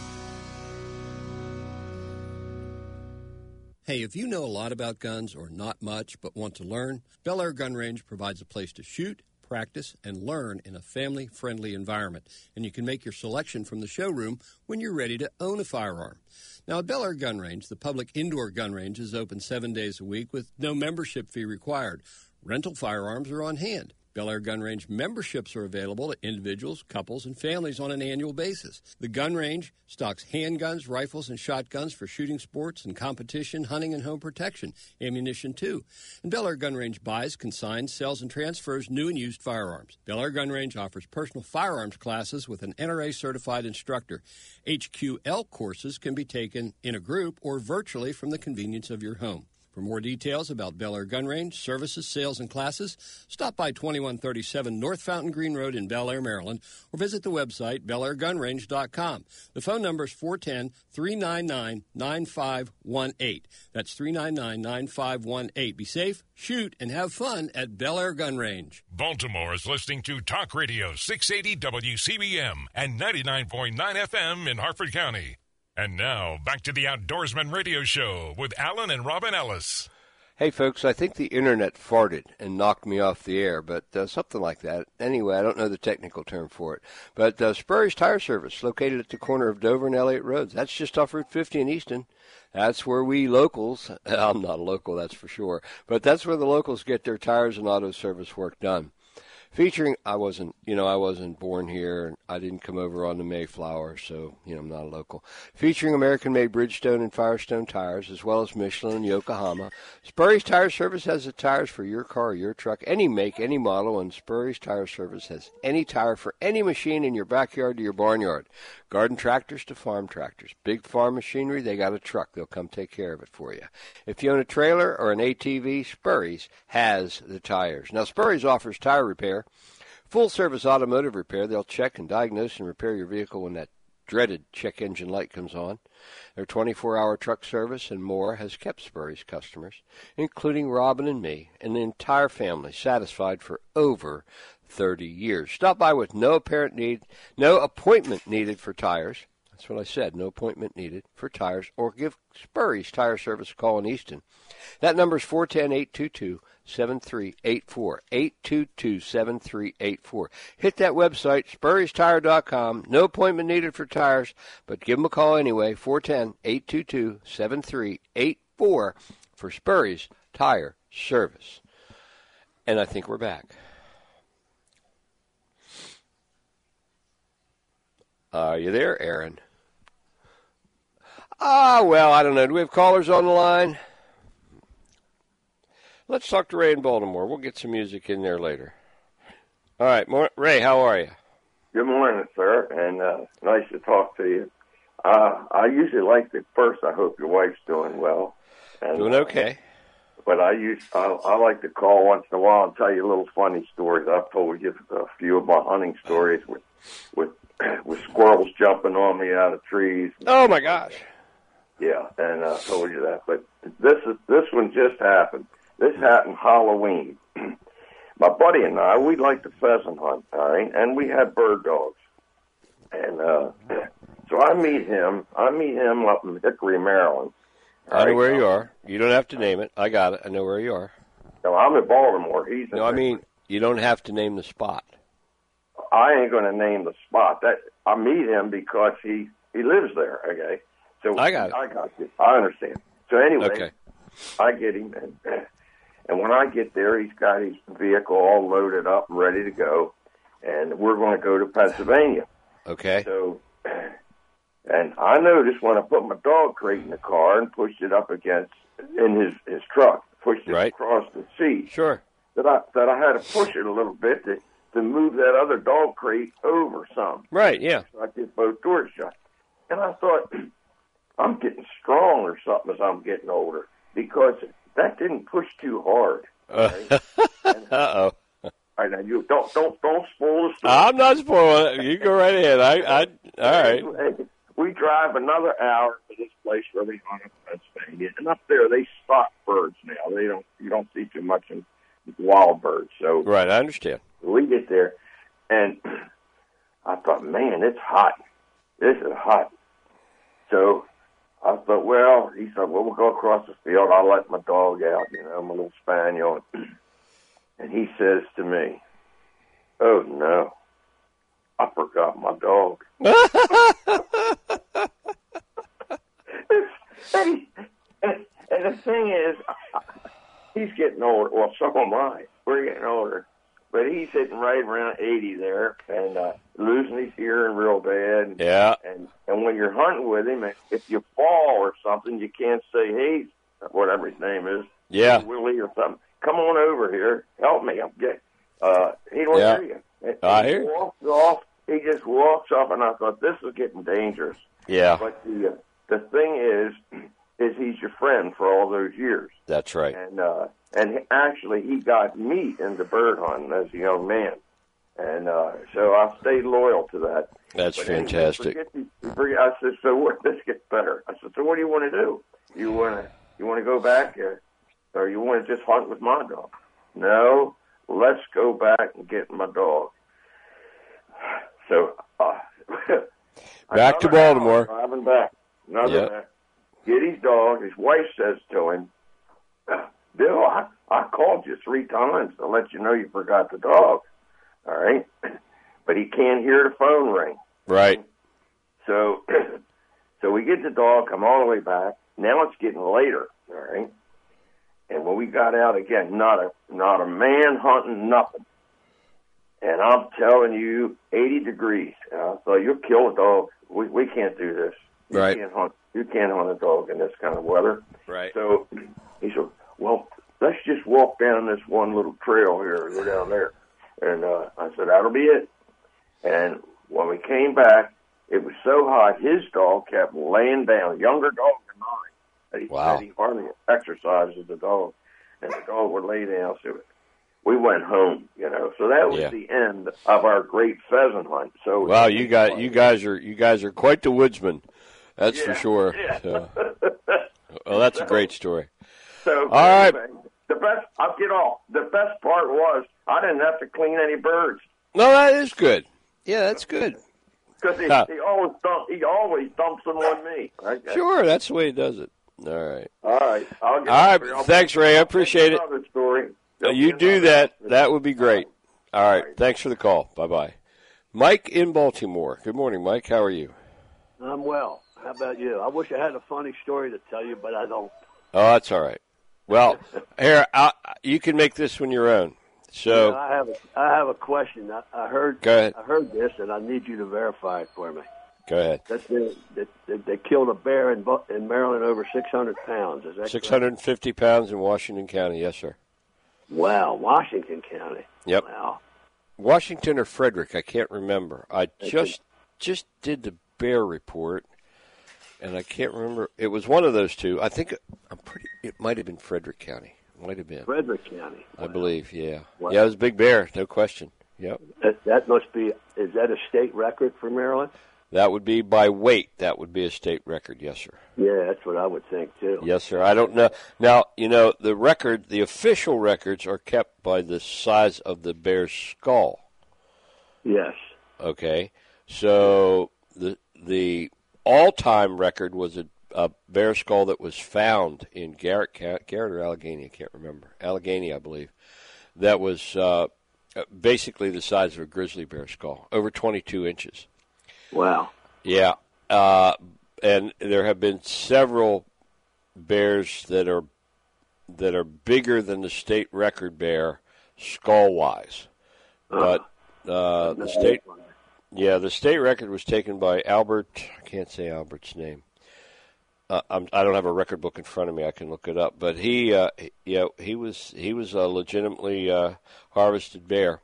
Hey, if you know a lot about guns or not much but want to learn, Bel Air Gun Range provides a place to shoot, practice, and learn in a family-friendly environment. And you can make your selection from the showroom when you're ready to own a firearm. Now, at Bel Air Gun Range, the public indoor gun range is open seven days a week with no membership fee required. Rental firearms are on hand. Bel Air Gun Range memberships are available to individuals, couples, and families on an annual basis. The gun range stocks handguns, rifles, and shotguns for shooting sports and competition, hunting, and home protection, ammunition too. And Bel Air Gun Range buys, consigns, sells, and transfers new and used firearms. Bel Air Gun Range offers personal firearms classes with an N R A-certified instructor. H Q L courses can be taken in a group or virtually from the convenience of your home. For more details about Bel Air Gun Range, services, sales, and classes, stop by twenty-one thirty-seven North Fountain Green Road in Bel Air, Maryland, or visit the website bel air gun range dot com. The phone number is four one zero, three nine nine, nine five one eight. That's three nine nine, nine five one eight. Be safe, shoot, and have fun at Bel Air Gun Range. Baltimore is listening to Talk Radio six eighty W C B M and ninety-nine point nine F M in Harford County. And now, back to the Outdoorsman Radio Show with Alan and Robin Ellis. Hey, folks, I think the Internet farted and knocked me off the air, but uh, something like that. Anyway, I don't know the technical term for it. But uh, Spurry's Tire Service, located at the corner of Dover and Elliott Roads. That's just off Route fifty in Easton. That's where we locals, I'm not a local, that's for sure, but that's where the locals get their tires and auto service work done. Featuring, I wasn't, you know, I wasn't born here. I didn't come over on the Mayflower, so, you know, I'm not a local. Featuring American-made Bridgestone and Firestone tires, as well as Michelin and Yokohama. Spurry's Tire Service has the tires for your car or your truck, any make, any model, and Spurry's Tire Service has any tire for any machine in your backyard to your barnyard. Garden tractors to farm tractors. Big farm machinery, they got a truck. They'll come take care of it for you. If you own a trailer or an A T V, Spurry's has the tires. Now, Spurry's offers tire repair, full-service automotive repair. They'll check and diagnose and repair your vehicle when that dreaded check engine light comes on. Their twenty-four hour truck service and more has kept Spurry's customers, including Robin and me, and the entire family, satisfied for over thirty years. Stop by with no apparent need, no appointment needed for tires. That's what I said, no appointment needed for tires, or give Spurry's Tire Service a call in Easton. That number is four one zero, eight two two, seven three eight four, eight two two, seven three eight four. Hit that website, spurrys tire dot com. No appointment needed for tires, but give them a call anyway, four one zero, eight two two, seven three eight four for Spurry's Tire Service. And I think we're back. Are you there, Aaron? Ah, well, I don't know. Do we have callers on the line? Let's talk to Ray in Baltimore. We'll get some music in there later. All right, Ray, how are you? Good morning, sir, and uh, nice to talk to you. Uh, I usually like the first, I hope your wife's doing well. And, doing okay. Uh, but I use I, I like to call once in a while and tell you little funny stories. I've told you a few of my hunting stories with with with squirrels jumping on me out of trees. Oh my gosh! Yeah, and I told you that. But this is this one just happened. This happened Halloween. My buddy and I, we like to pheasant hunt, all right, and we had bird dogs. And uh, so I meet him. I meet him up in Hickory, Maryland. I know where you are. You don't have to name it. I got it. I know where you are. No, I'm in Baltimore. He's in no, I mean, you don't have to name the spot. I ain't going to name the spot. That I meet him because he, he lives there, okay? So I got it. I got you. I understand. So anyway, okay. I get him, and, and when I get there, he's got his vehicle all loaded up and ready to go, and we're going to go to Pennsylvania. Okay. So, and I noticed when I put my dog crate in the car and pushed it up against, in his, his truck, pushed it right. across the seat. Sure. That I, that I had to push it a little bit to, to move that other dog crate over some. Right, yeah. So I get both doors shut. And I thought, I'm getting strong or something as I'm getting older, because that didn't push too hard. Right? Uh-oh. I know you don't don't don't spoil the story. I'm not spoiling it. You go right ahead. I, I all right. We drive another hour to this place where they hunt in Pennsylvania, and up there they stock birds now. They don't you don't see too much in wild birds. So right, I understand. We get there, and I thought, man, it's hot. This is hot. So I thought, well, he said, well, we'll go across the field. I'll let my dog out, you know, my little spaniel. And he says to me, oh, no, I forgot my dog. and, and, and the thing is, he's getting older. Well, so am I. We're getting older. But he's hitting right around eighty there and uh, losing his hearing real bad. Yeah. And, and when you're hunting with him, if you fall or something, you can't say, hey, whatever his name is, yeah, Willie or something. Come on over here, help me. I'm get. Uh, he don't yeah. hear you. And I he hear. Walks off. He just walks off, and I thought this is getting dangerous. Yeah. But the uh, the thing is, is he's your friend for all those years. That's right. And uh, and actually, he got me into bird hunting as a young man, and uh, so I stayed loyal to that. That's but fantastic. Forget the, forget, I said, so what? This gets better. I said, so what do you want to do? You want to you want to go back? Uh, Or you want to just hunt with my dog? No, let's go back and get my dog. So, uh, back to Baltimore. Driving back. Another yep. back. Get his dog. His wife says to him, Bill, I, I called you three times to let you know you forgot the dog. All right? But he can't hear the phone ring. Right. So, so we get the dog, come all the way back. Now it's getting later. All right? And when we got out again, not a not a man hunting, nothing. And I'm telling you, eighty degrees. And I thought, you'll kill a dog. We we can't do this. You right. Can't hunt, you can't hunt a dog in this kind of weather. Right. So he said, well, let's just walk down this one little trail here and go down there. And uh, I said, that'll be it. And when we came back, it was so hot, his dog kept laying down, younger dog than mine. He wow. said he hardly exercises the dog, and the dog would lay down. So we went home, you know. So that was yeah. the end of our great pheasant hunt. So wow, you got you guys are you guys are quite the woodsman, that's yeah, for sure. Yeah. So. Well, that's a great story. So all right, the best. I'll get off. The best part was I didn't have to clean any birds. No, that is good. Yeah, that's good. Because he, huh. he always dump, he always dumps them on me. Okay. Sure, that's the way he does it. All right. All right. I'll get All right. I'll Thanks, Ray. I appreciate it. Another story. Uh, you do that. That would be great. All right. Thanks for the call. Bye-bye. Mike in Baltimore. Good morning, Mike. How are you? I'm well. How about you? I wish I had a funny story to tell you, but I don't. Oh, that's all right. Well, here, I, you can make this one your own. So yeah, I have a, I have a question. I, I heard Go ahead. I heard this, and I need you to verify it for me. Go ahead. That they, that, that they killed a bear in, in Maryland over six hundred pounds. Is that six hundred fifty correct? Pounds in Washington County. Yes, sir. Wow, Washington County. Yep. Wow. Washington or Frederick, I can't remember. I just just did the bear report, and I can't remember. It was one of those two. I think I'm pretty. It might have been Frederick County. Might have been. Frederick County. I believe, yeah. Wow. Yeah, it was a big bear, no question. Yep. That, that must be, is that a state record for Maryland? That would be by weight. That would be a state record, yes, sir. Yeah, that's what I would think, too. Yes, sir. I don't know. Now, you know, the record, the official records are kept by the size of the bear's skull. Yes. Okay. So the the all-time record was a, a bear skull that was found in Garrett, Garrett or Allegheny, I can't remember. Allegheny, I believe. That was uh, basically the size of a grizzly bear skull, over twenty-two inches. Wow. Yeah. Uh, and there have been several bears that are that are bigger than the state record bear skull-wise. But uh, the state yeah, the state record was taken by Albert, I can't say Albert's name. Uh, I'm, I don't have a record book in front of me. I can look it up. But he, uh, yeah, he was he was a legitimately uh, harvested bear.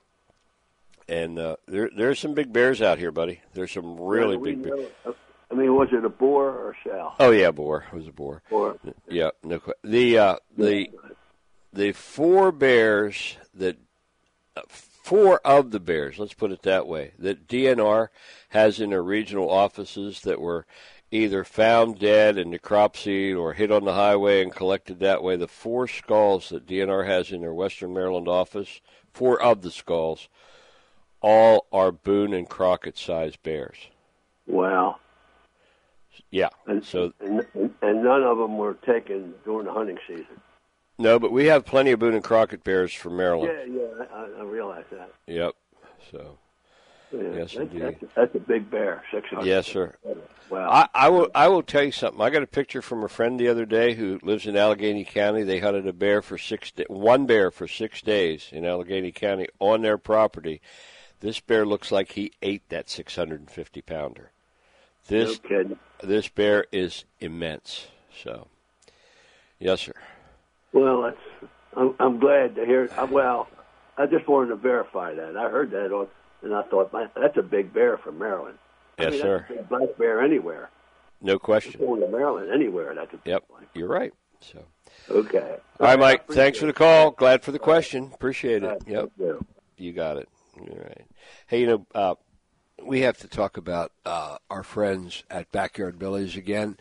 And uh, there there's some big bears out here, buddy. There's some really big bears. I mean, was it a boar or a sow? Oh yeah, boar. It was a boar. Boar. Yeah, no question. The uh, the the four bears that uh, four of the bears, let's put it that way, that D N R has in their regional offices that were either found dead and necropsied or hit on the highway and collected that way. The four skulls that D N R has in their Western Maryland office, four of the skulls, all are Boone and Crockett sized bears. Wow. Yeah. And, so and, and none of them were taken during the hunting season. No, but we have plenty of Boone and Crockett bears from Maryland. Yeah, yeah, I, I realize that. Yep. So. Yeah, yes, that's, indeed. That's a, that's a big bear. six hundred. Yes, sir. Wow. I, I will. I will tell you something. I got a picture from a friend the other day who lives in Allegheny County. They hunted a bear for six, one bear for six days in Allegheny County on their property. This bear looks like he ate that six hundred fifty pounder. This no kidding. This bear is immense. So, yes, sir. Well, that's. I'm, I'm glad to hear. Well, I just wanted to verify that. I heard that on. And I thought, man, that's a big bear from Maryland. Yes, I mean, sir. That's a big black bear anywhere. No question. Going to Maryland, anywhere. That's a big Yep, black you're right. So. Okay. All right, Mike. Thanks for the call. Glad for the question. Appreciate it. Right, yep. you. you got it. All right. Hey, you know, uh, we have to talk about uh, our friends at Backyard Billy's again,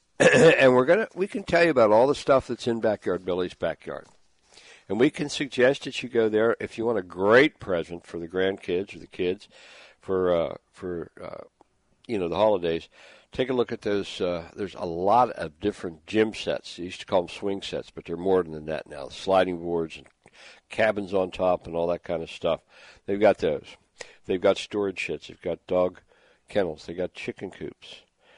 and we're gonna we can tell you about all the stuff that's in Backyard Billy's backyard. And we can suggest that you go there if you want a great present for the grandkids or the kids for, uh, for uh, you know, the holidays. Take a look at those. Uh, there's a lot of different gym sets. They used to call them swing sets, but they're more than that now. Sliding boards and cabins on top and all that kind of stuff. They've got those. They've got storage sheds. They've got dog kennels. They've got chicken coops.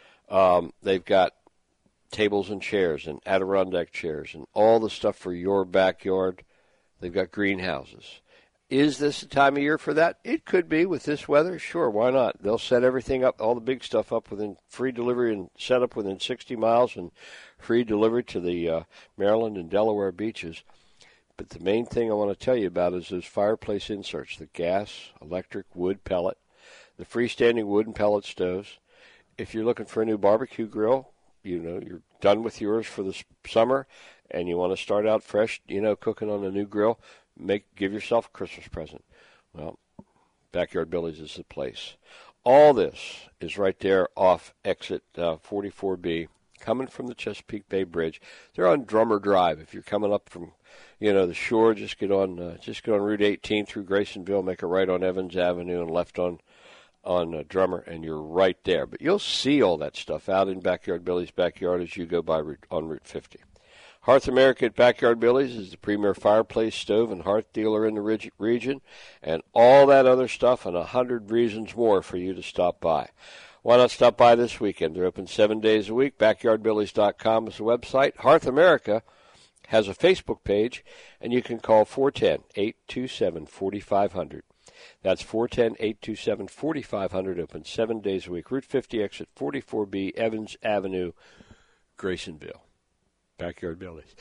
Um, they've got tables and chairs and Adirondack chairs and all the stuff for your backyard. They've got greenhouses. Is this the time of year for that? It could be with this weather. Sure, why not? They'll set everything up, all the big stuff up within free delivery and set up within sixty miles and free delivery to the uh, Maryland and Delaware beaches. But the main thing I want to tell you about is those fireplace inserts, the gas, electric, wood, pellet, the freestanding wood and pellet stoves. If you're looking for a new barbecue grill, you know, you're done with yours for the summer and you want to start out fresh, you know, cooking on a new grill, make give yourself a Christmas present. Well, Backyard Billy's is the place. All this is right there off exit uh, forty-four B, coming from the Chesapeake Bay Bridge. They're on Drummer Drive. If you're coming up from, you know, the shore, just get on uh, just get on Route eighteen through Graysonville, make a right on Evans Avenue and left on on uh, Drummer, and you're right there. But you'll see all that stuff out in Backyard Billy's backyard as you go by on Route fifty. Hearth America at Backyard Billy's is the premier fireplace, stove, and hearth dealer in the reg- region, and all that other stuff and a hundred reasons more for you to stop by. Why not stop by this weekend? They're open seven days a week. backyard billies dot com is the website. Hearth America has a Facebook page, and you can call four one zero, eight two seven, four five zero zero. That's four one zero, eight two seven, four five zero zero, open seven days a week. Route fifty, exit forty-four B, Evans Avenue, Graysonville. Backyard Billy's.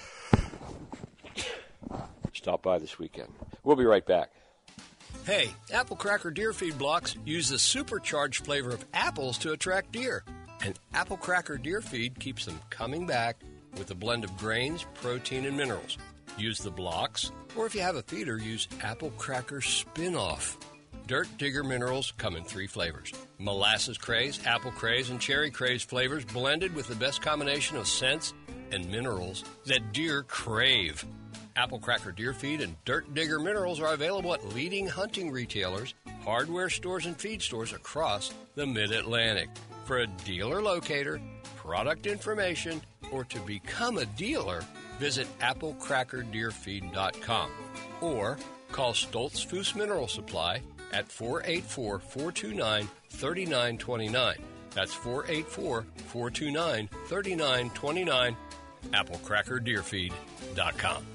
Stop by this weekend. We'll be right back. Hey, Apple Cracker deer feed blocks use the supercharged flavor of apples to attract deer. And Apple Cracker deer feed keeps them coming back with a blend of grains, protein, and minerals. Use the blocks, or if you have a feeder, use Apple Cracker Spin-Off. Dirt Digger minerals come in three flavors. Molasses Craze, Apple Craze, and Cherry Craze flavors blended with the best combination of scents and minerals that deer crave. Apple Cracker Deer Feed and Dirt Digger minerals are available at leading hunting retailers, hardware stores, and feed stores across the Mid-Atlantic. For a dealer locator, product information, or to become a dealer, visit apple cracker deer feed dot com or call Stoltz Foos Mineral Supply at four eight four, four two nine, three nine two nine. That's four eight four, four two nine, three nine two nine, apple cracker deer feed dot com.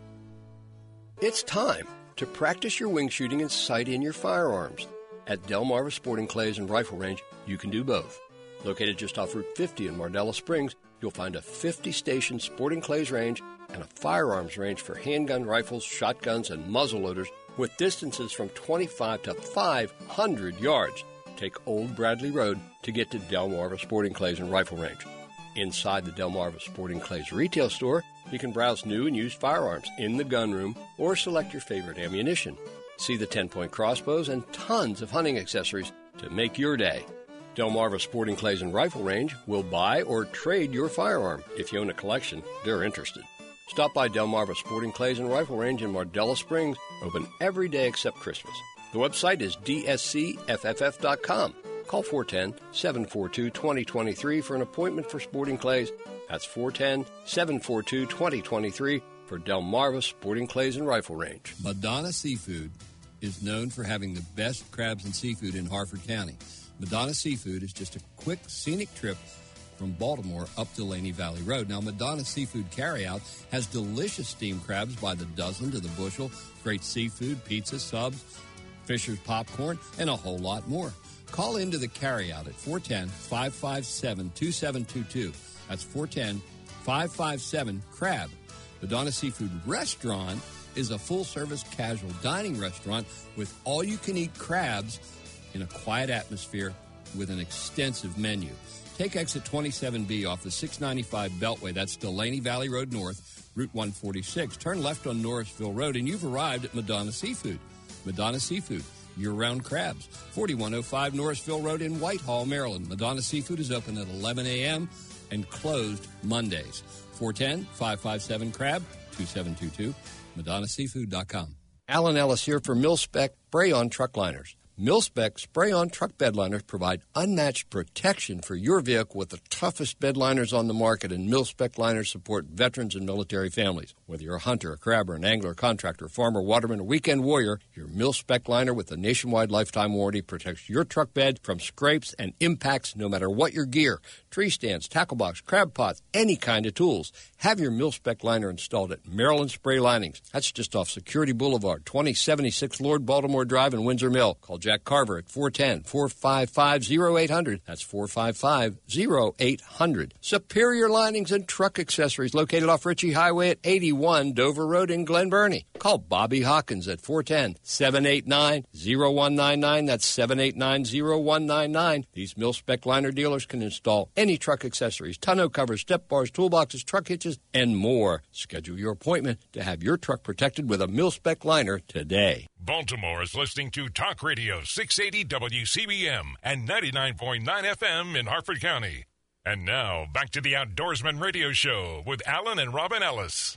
It's time to practice your wing shooting and sight in your firearms. At Delmarva Sporting Clays and Rifle Range, you can do both. Located just off Route fifty in Mardella Springs, you'll find a fifty-station sporting clays range and a firearms range for handgun rifles, shotguns, and muzzleloaders with distances from twenty-five to five hundred yards. Take Old Bradley Road to get to Delmarva Sporting Clays and Rifle Range. Inside the Delmarva Sporting Clays retail store, you can browse new and used firearms in the gun room or select your favorite ammunition. See the ten-point crossbows and tons of hunting accessories to make your day. Delmarva Sporting Clays and Rifle Range will buy or trade your firearm. If you own a collection, they're interested. Stop by Delmarva Sporting Clays and Rifle Range in Mardella Springs, open every day except Christmas. The website is d s c f f f dot com. Call four one zero, seven four two, two zero two three for an appointment for Sporting Clays. That's four one zero, seven four two, two zero two three for Delmarva Sporting Clays and Rifle Range. Madonna Seafood is known for having the best crabs and seafood in Harford County. Madonna Seafood is just a quick, scenic trip from Baltimore up to Laney Valley Road. Now, Madonna Seafood Carryout has delicious steamed crabs by the dozen to the bushel, great seafood, pizza, subs, Fisher's popcorn, and a whole lot more. Call into the carryout at four one zero, five five seven, two seven two two. That's four one zero, five five seven, CRAB. Madonna Seafood Restaurant is a full-service casual dining restaurant with all-you-can-eat crabs in a quiet atmosphere with an extensive menu. Take exit twenty-seven B off the six ninety-five Beltway. That's Delaney Valley Road North, Route one forty-six. Turn left on Norrisville Road, and you've arrived at Madonna Seafood. Madonna Seafood, year-round crabs. forty-one oh five Norrisville Road in Whitehall, Maryland. Madonna Seafood is open at eleven a.m. and closed Mondays. four one zero, five five seven, CRAB, two seven two two, madonna seafood dot com. Alan Ellis here for Mil-Spec Spray-On Truck Liners. Mil-Spec Spray-On Truck Bed Liners provide unmatched protection for your vehicle with the toughest bed liners on the market, and Mil-Spec liners support veterans and military families. Whether you're a hunter, a crabber, an angler, a contractor, farmer, waterman, or weekend warrior, your Mil-Spec liner with a nationwide lifetime warranty protects your truck bed from scrapes and impacts no matter what your gear. Tree stands, tackle box, crab pots, any kind of tools. Have your Mil-Spec liner installed at Maryland Spray Linings. That's just off Security Boulevard, twenty seventy-six Lord Baltimore Drive in Windsor Mill. Call Jack Carver at four one zero, four five five, oh eight hundred. That's four five five, oh eight hundred. Superior Linings and Truck Accessories located off Ritchie Highway at eighty-one Dover Road in Glen Burnie. Call Bobby Hawkins at four one zero, seven eight nine, oh one nine nine. That's seven eight nine, oh one nine nine. These Mil-Spec liner dealers can install any truck accessories, tonneau covers, step bars, toolboxes, truck hitches, and more. Schedule your appointment to have your truck protected with a Mil-Spec liner today. Baltimore is listening to Talk Radio six eighty W C B M and ninety-nine point nine F M in Harford County. And now, back to the Outdoorsman Radio Show with Alan and Robin Ellis.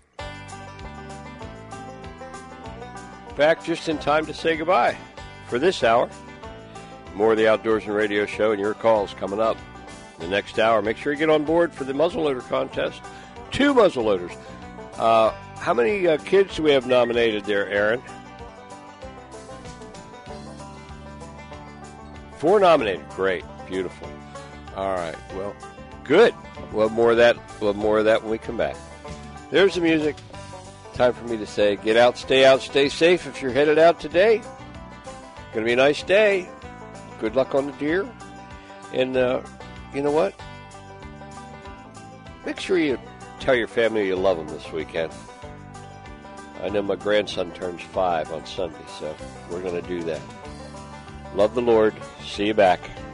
Back just in time to say goodbye for this hour. More of the Outdoorsman Radio Show and your calls coming up in the next hour. Make sure you get on board for the muzzleloader contest. Two muzzleloaders. Uh, how many uh, kids do we have nominated there, Aaron? Four nominated. Great. Beautiful. All right. Well, good. We'll have more of that. We'll have more of that when we come back. There's the music. Time for me to say, get out, stay out, stay safe if you're headed out today. Going to be a nice day. Good luck on the deer. And uh, you know what? Make sure you tell your family you love them this weekend. I know my grandson turns five on Sunday, so we're going to do that. Love the Lord. See you back.